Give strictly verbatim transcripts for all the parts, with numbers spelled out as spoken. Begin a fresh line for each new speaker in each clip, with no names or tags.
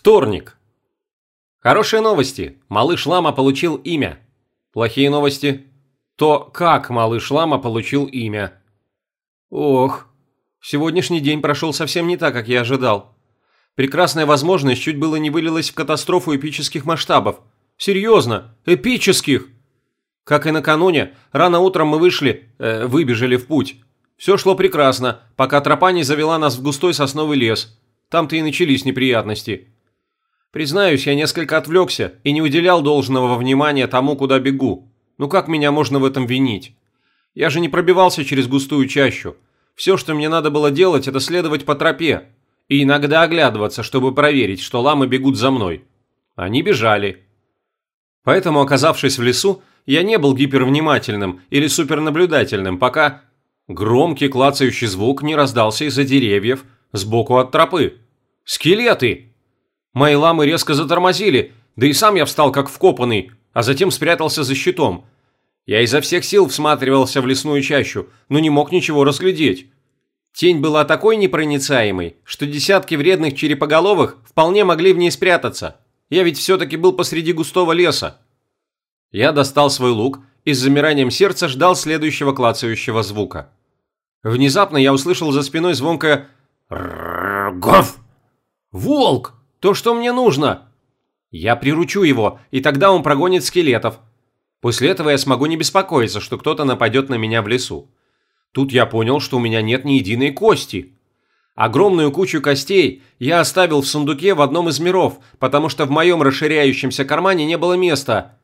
Вторник. Хорошие новости. Малыш Лама получил имя. Плохие новости. То, как малыш Лама получил имя. Ох, сегодняшний день прошел совсем не так, как я ожидал. Прекрасная возможность чуть было не вылилась в катастрофу эпических масштабов. Серьезно, эпических! Как и накануне, рано утром мы вышли, э, выбежали в путь. Все шло прекрасно, пока тропа не завела нас в густой сосновый лес. Там-то и начались неприятности. Признаюсь, я несколько отвлекся и не уделял должного внимания тому, куда бегу. Ну как меня можно в этом винить? Я же не пробивался через густую чащу. Все, что мне надо было делать, это следовать по тропе. И иногда оглядываться, чтобы проверить, что ламы бегут за мной. Они бежали. Поэтому, оказавшись в лесу, я не был гипервнимательным или супернаблюдательным, пока громкий клацающий звук не раздался из-за деревьев сбоку от тропы. Скелеты! Мои ламы резко затормозили, да и сам я встал как вкопанный, а затем спрятался за щитом. Я изо всех сил всматривался в лесную чащу, но не мог ничего разглядеть. Тень была такой непроницаемой, что десятки вредных черепоголовых вполне могли в ней спрятаться. Я ведь все-таки был посреди густого леса. Я достал свой лук и с замиранием сердца ждал следующего клацающего звука. Внезапно я услышал за спиной звонкое «Гов!». «Волк! То, что мне нужно!» Я приручу его, и тогда он прогонит скелетов. После этого я смогу не беспокоиться, что кто-то нападет на меня в лесу. Тут я понял, что у меня нет ни единой кости. Огромную кучу костей я оставил в сундуке в одном из миров, потому что в моем расширяющемся кармане не было места.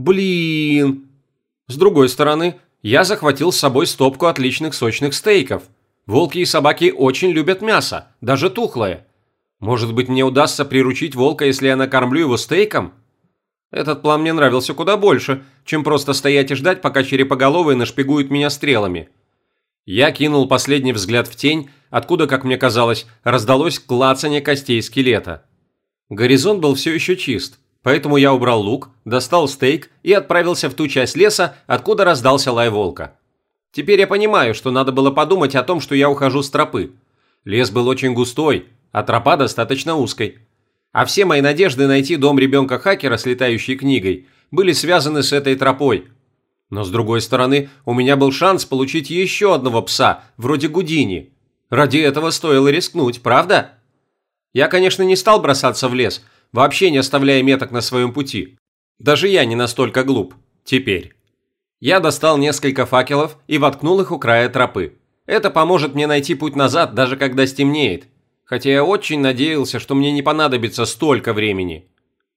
Блин! С другой стороны, я захватил с собой стопку отличных сочных стейков. Волки и собаки очень любят мясо, даже тухлое. Может быть, мне удастся приручить волка, если я накормлю его стейком? Этот план мне нравился куда больше, чем просто стоять и ждать, пока черепоголовые нашпигуют меня стрелами. Я кинул последний взгляд в тень, откуда, как мне казалось, раздалось клацанье костей скелета. Горизонт был все еще чист, поэтому я убрал лук, достал стейк и отправился в ту часть леса, откуда раздался лай волка. Теперь я понимаю, что надо было подумать о том, что я ухожу с тропы. Лес был очень густой, а тропа достаточно узкой. А все мои надежды найти дом ребенка-хакера с летающей книгой были связаны с этой тропой. Но с другой стороны, у меня был шанс получить еще одного пса, вроде Гудини. Ради этого стоило рискнуть, правда? Я, конечно, не стал бросаться в лес, вообще не оставляя меток на своем пути. Даже я не настолько глуп. Теперь. Я достал несколько факелов и воткнул их у края тропы. Это поможет мне найти путь назад, даже когда стемнеет. Хотя я очень надеялся, что мне не понадобится столько времени.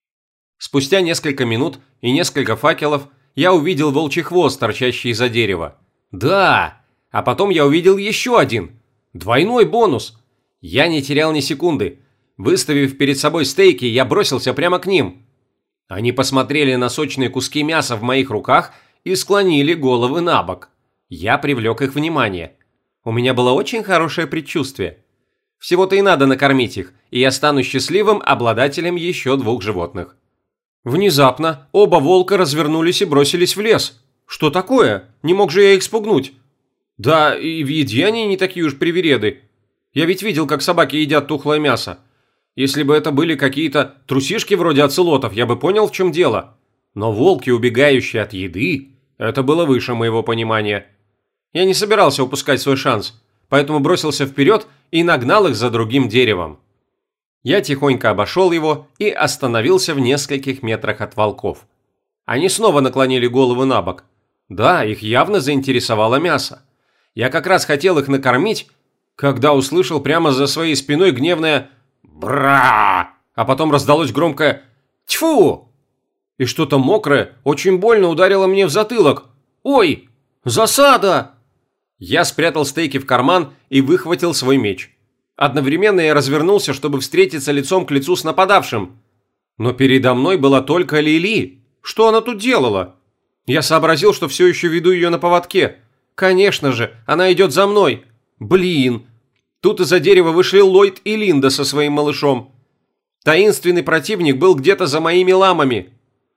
Спустя несколько минут и несколько факелов я увидел волчий хвост, торчащий из-за дерева. Да! А потом я увидел еще один. Двойной бонус. Я не терял ни секунды. Выставив перед собой стейки, я бросился прямо к ним. Они посмотрели на сочные куски мяса в моих руках и склонили головы на бок. Я привлек их внимание. У меня было очень хорошее предчувствие. Всего-то и надо накормить их, и я стану счастливым обладателем еще двух животных. Внезапно оба волка развернулись и бросились в лес. Что такое? Не мог же я их спугнуть? Да, и в еде они не такие уж привереды. Я ведь видел, как собаки едят тухлое мясо. Если бы это были какие-то трусишки вроде оцелотов, я бы понял, в чем дело. Но волки, убегающие от еды, это было выше моего понимания. Я не собирался упускать свой шанс, поэтому бросился вперед и нагнал их за другим деревом. Я тихонько обошел его и остановился в нескольких метрах от волков. Они снова наклонили головы на бок. Да, их явно заинтересовало мясо. Я как раз хотел их накормить, когда услышал прямо за своей спиной гневное «Бра!», а потом раздалось громкое «Тьфу!». И что-то мокрое очень больно ударило мне в затылок. «Ой! Засада!». Я спрятал стейки в карман и выхватил свой меч. Одновременно я развернулся, чтобы встретиться лицом к лицу с нападавшим. Но передо мной была только Лили. Что она тут делала? Я сообразил, что все еще веду ее на поводке. Конечно же, она идет за мной. Блин. Тут из-за дерева вышли Ллойд и Линда со своим малышом. Таинственный противник был где-то за моими ламами.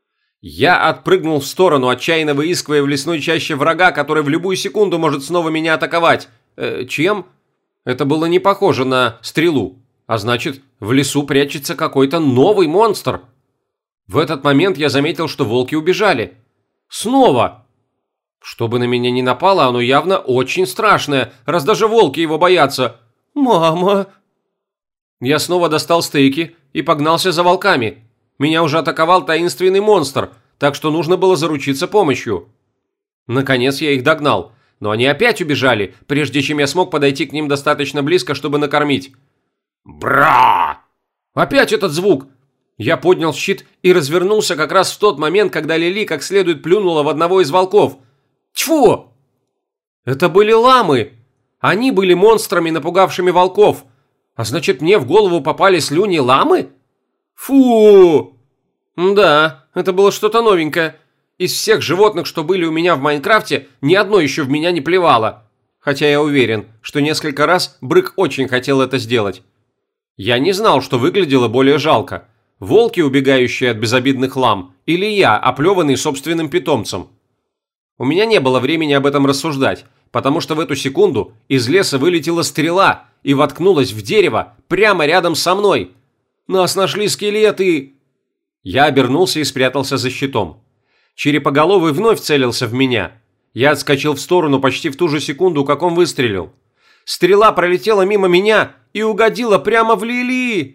Я отпрыгнул в сторону, отчаянно выискивая в лесной чаще врага, который в любую секунду может снова меня атаковать. Э, чем? Это было не похоже на стрелу. А значит, в лесу прячется какой-то новый монстр. В этот момент я заметил, что волки убежали. Снова! Чтобы на меня не напало, оно явно очень страшное, раз даже волки его боятся. Мама! Я снова достал стейки и погнался за волками. Меня уже атаковал таинственный монстр, так что нужно было заручиться помощью. Наконец я их догнал, но они опять убежали, прежде чем я смог подойти к ним достаточно близко, чтобы накормить. Бра! Опять этот звук! Я поднял щит и развернулся как раз в тот момент, когда Лили как следует плюнула в одного из волков. Тьфу! Это были ламы! Они были монстрами, напугавшими волков. А значит, мне в голову попали слюни ламы? Фу! Да, это было что-то новенькое. Из всех животных, что были у меня в Майнкрафте, ни одно еще в меня не плевало. Хотя я уверен, что несколько раз Брык очень хотел это сделать. Я не знал, что выглядело более жалко. Волки, убегающие от безобидных лам, или я, оплеванный собственным питомцем. У меня не было времени об этом рассуждать, потому что в эту секунду из леса вылетела стрела и воткнулась в дерево прямо рядом со мной. Нас нашли скелеты! Я обернулся и спрятался за щитом. Черепоголовый вновь целился в меня. Я отскочил в сторону почти в ту же секунду, как он выстрелил. Стрела пролетела мимо меня и угодила прямо в Лили.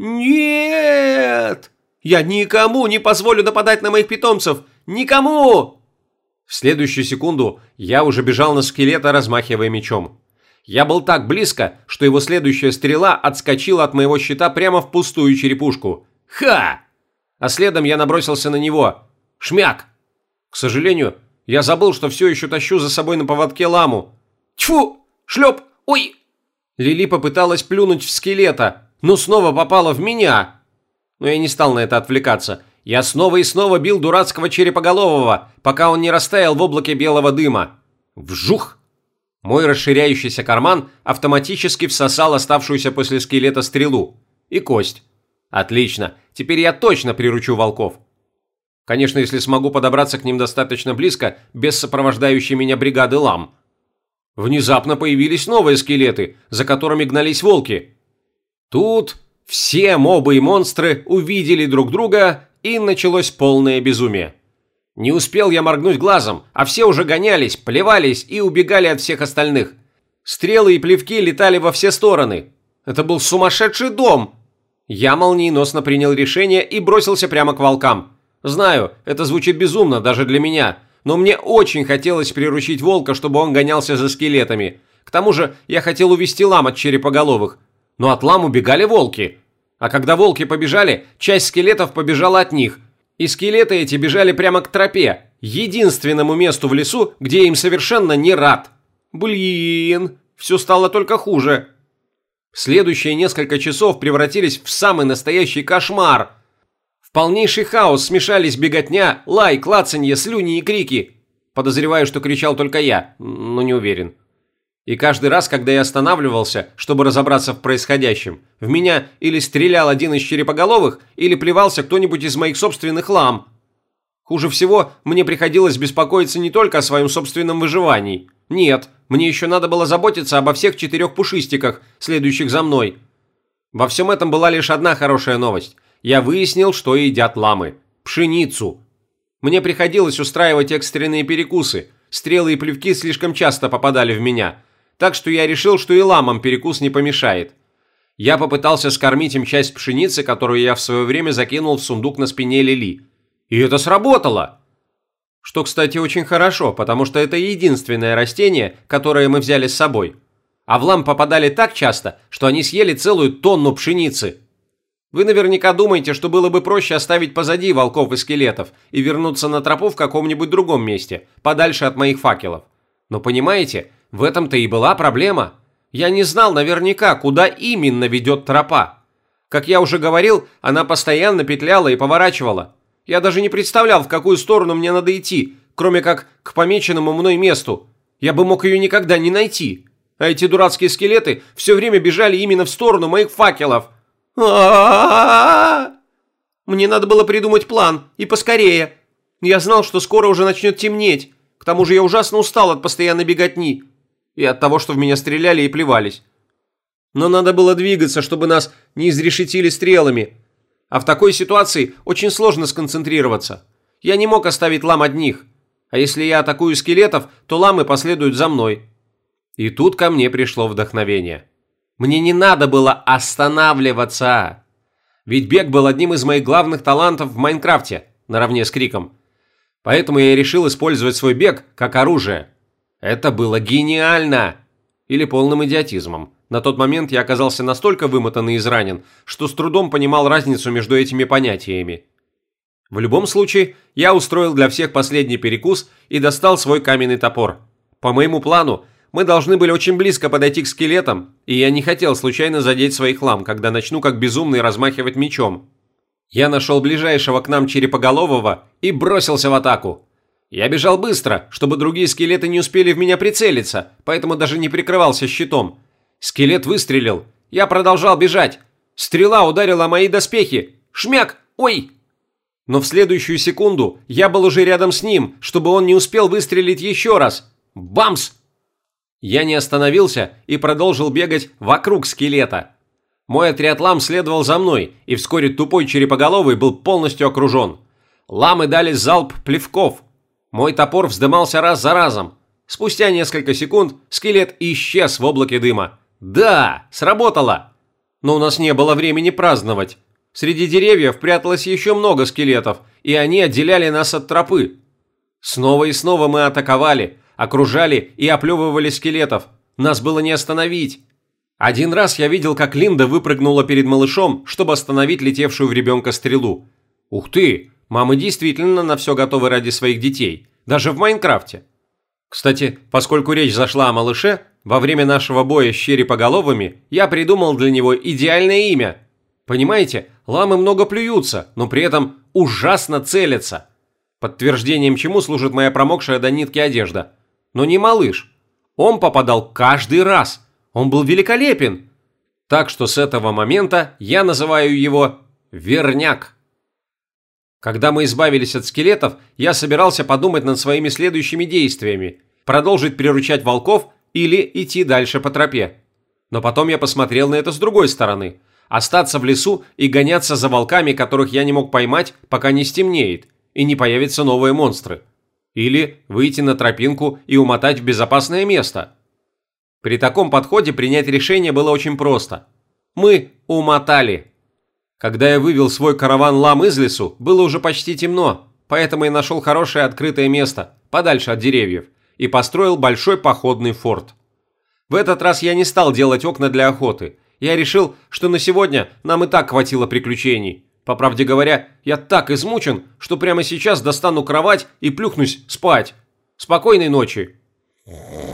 Нет! Я никому не позволю нападать на моих питомцев! Никому! В следующую секунду я уже бежал на скелета, размахивая мечом. Я был так близко, что его следующая стрела отскочила от моего щита прямо в пустую черепушку. Ха! А следом я набросился на него. Шмяк! К сожалению, я забыл, что все еще тащу за собой на поводке ламу. Тьфу! Шлеп! Ой! Лили попыталась плюнуть в скелета, но снова попала в меня. Но я не стал на это отвлекаться. Я снова и снова бил дурацкого черепоголового, пока он не растаял в облаке белого дыма. Вжух! Мой расширяющийся карман автоматически всосал оставшуюся после скелета стрелу. И кость. Отлично, теперь я точно приручу волков. Конечно, если смогу подобраться к ним достаточно близко, без сопровождающей меня бригады лам. Внезапно появились новые скелеты, за которыми гнались волки. Тут все мобы и монстры увидели друг друга, и началось полное безумие. Не успел я моргнуть глазом, а все уже гонялись, плевались и убегали от всех остальных. Стрелы и плевки летали во все стороны. Это был сумасшедший дом. Я молниеносно принял решение и бросился прямо к волкам. Знаю, это звучит безумно даже для меня, но мне очень хотелось приручить волка, чтобы он гонялся за скелетами. К тому же я хотел увести лам от черепоголовых. Но от лам убегали волки. А когда волки побежали, часть скелетов побежала от них. И скелеты эти бежали прямо к тропе, единственному месту в лесу, где я им совершенно не рад. Блин, все стало только хуже. Следующие несколько часов превратились в самый настоящий кошмар. В полнейший хаос смешались беготня, лай, клацанье, слюни и крики. Подозреваю, что кричал только я, но не уверен. И каждый раз, когда я останавливался, чтобы разобраться в происходящем, в меня или стрелял один из черепоголовых, или плевался кто-нибудь из моих собственных лам. Хуже всего, мне приходилось беспокоиться не только о своем собственном выживании. Нет, мне еще надо было заботиться обо всех четырех пушистиках, следующих за мной. Во всем этом была лишь одна хорошая новость. Я выяснил, что едят ламы. Пшеницу. Мне приходилось устраивать экстренные перекусы. Стрелы и плевки слишком часто попадали в меня. Так что я решил, что и ламам перекус не помешает. Я попытался скормить им часть пшеницы, которую я в свое время закинул в сундук на спине Лили. И это сработало! Что, кстати, очень хорошо, потому что это единственное растение, которое мы взяли с собой. А в лам попадали так часто, что они съели целую тонну пшеницы. Вы наверняка думаете, что было бы проще оставить позади волков и скелетов и вернуться на тропу в каком-нибудь другом месте, подальше от моих факелов. Но понимаете, в этом-то и была проблема. Я не знал наверняка, куда именно ведет тропа. Как я уже говорил, она постоянно петляла и поворачивала. Я даже не представлял, в какую сторону мне надо идти, кроме как к помеченному мной месту. Я бы мог ее никогда не найти. А эти дурацкие скелеты все время бежали именно в сторону моих факелов. А-а-а-а! Мне надо было придумать план, и поскорее. Я знал, что скоро уже начнет темнеть. К тому же я ужасно устал от постоянной беготни. И от того, что в меня стреляли и плевались. Но надо было двигаться, чтобы нас не изрешетили стрелами. А в такой ситуации очень сложно сконцентрироваться. Я не мог оставить лам одних. А если я атакую скелетов, то ламы последуют за мной. И тут ко мне пришло вдохновение. Мне не надо было останавливаться. Ведь бег был одним из моих главных талантов в Майнкрафте, наравне с криком. Поэтому я решил использовать свой бег как оружие. Это было гениально. Или полным идиотизмом. На тот момент я оказался настолько вымотан и изранен, что с трудом понимал разницу между этими понятиями. В любом случае, я устроил для всех последний перекус и достал свой каменный топор. По моему плану, мы должны были очень близко подойти к скелетам, и я не хотел случайно задеть своих лам, когда начну как безумный размахивать мечом. Я нашел ближайшего к нам черепоголового и бросился в атаку. Я бежал быстро, чтобы другие скелеты не успели в меня прицелиться, поэтому даже не прикрывался щитом. Скелет выстрелил. Я продолжал бежать. Стрела ударила мои доспехи. Шмяк! Ой! Но в следующую секунду я был уже рядом с ним, чтобы он не успел выстрелить еще раз. Бамс! Я не остановился и продолжил бегать вокруг скелета. Мой отряд лам следовал за мной, и вскоре тупой черепоголовый был полностью окружен. Ламы дали залп плевков. Мой топор вздымался раз за разом. Спустя несколько секунд скелет исчез в облаке дыма. Да, сработало! Но у нас не было времени праздновать. Среди деревьев пряталось еще много скелетов, и они отделяли нас от тропы. Снова и снова мы атаковали, окружали и оплевывали скелетов. Нас было не остановить. Один раз я видел, как Линда выпрыгнула перед малышом, чтобы остановить летевшую в ребенка стрелу. Ух ты, мамы действительно на все готовы ради своих детей, даже в Майнкрафте. Кстати, поскольку речь зашла о малыше, во время нашего боя с черепоголовыми я придумал для него идеальное имя. Понимаете, ламы много плюются, но при этом ужасно целятся. Подтверждением чему служит моя промокшая до нитки одежда. Но не малыш. Он попадал каждый раз. Он был великолепен. Так что с этого момента я называю его Верняк. Когда мы избавились от скелетов, я собирался подумать над своими следующими действиями. Продолжить приручать волков или идти дальше по тропе. Но потом я посмотрел на это с другой стороны. Остаться в лесу и гоняться за волками, которых я не мог поймать, пока не стемнеет, и не появятся новые монстры. Или выйти на тропинку и умотать в безопасное место. При таком подходе принять решение было очень просто. Мы умотали. Когда я вывел свой караван лам из лесу, было уже почти темно, поэтому я нашел хорошее открытое место, подальше от деревьев, и построил большой походный форт. В этот раз я не стал делать окна для охоты. Я решил, что на сегодня нам и так хватило приключений. По правде говоря, я так измучен, что прямо сейчас достану кровать и плюхнусь спать. Спокойной ночи.